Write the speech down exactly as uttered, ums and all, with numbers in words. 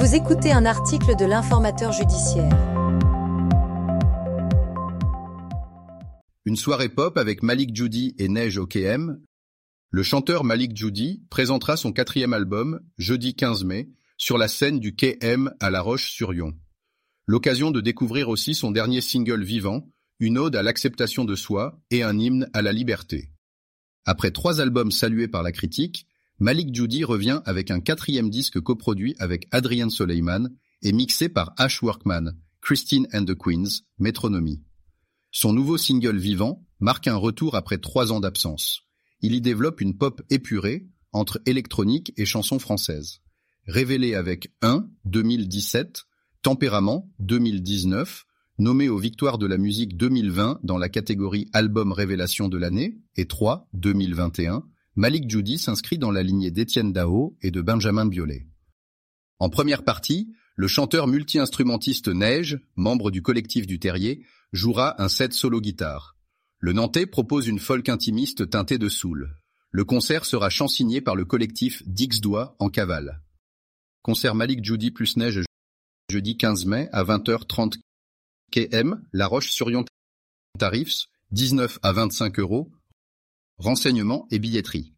Vous écoutez un article de l'Informateur judiciaire. Une soirée pop avec Malik Djoudi et Neige au K M. Le chanteur Malik Djoudi présentera son quatrième album, jeudi quinze mai, sur la scène du K M à La Roche-sur-Yon. L'occasion de découvrir aussi son dernier single Vivant, une ode à l'acceptation de soi et un hymne à la liberté. Après trois albums salués par la critique, Malik Djoudi revient avec un quatrième disque coproduit avec Adrian Suleiman et mixé par Ash Workman, Christine and the Queens, Métronomie. Son nouveau single Vivant marque un retour après trois ans d'absence. Il y développe une pop épurée entre électronique et chansons françaises. Révélé avec un, deux mille dix-sept, Tempérament, deux mille dix-neuf, nommé aux Victoires de la musique deux mille vingt dans la catégorie Album Révélation de l'année, et trois, deux mille vingt et un, Malik Djoudi s'inscrit dans la lignée d'Étienne Dao et de Benjamin Biolay. En première partie, le chanteur multi-instrumentiste Neige, membre du collectif du Terrier, jouera un set solo guitare. Le Nantais propose une folk intimiste teintée de soul. Le concert sera chansigné par le collectif Dix-Doigts en cavale. Concert Malik Djoudi plus Neige jeudi quinze mai à vingt heures trente K M, La Roche-sur-Yon. Tarifs dix-neuf à vingt-cinq euros. Renseignements et billetterie.